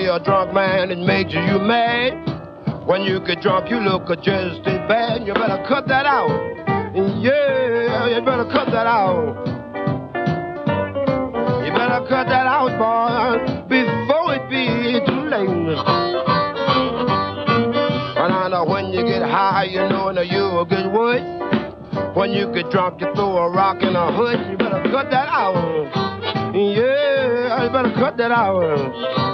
a drunk man, it makes you mad. When you get drunk, you look just as bad. You better cut that out. Yeah, you better cut that out. You better cut that out, boy, before it be too late. And I know when you get high, you know that you'll get wood. When you get drunk, you throw a rock in a hood. You better cut that out. Yeah, you better cut that out.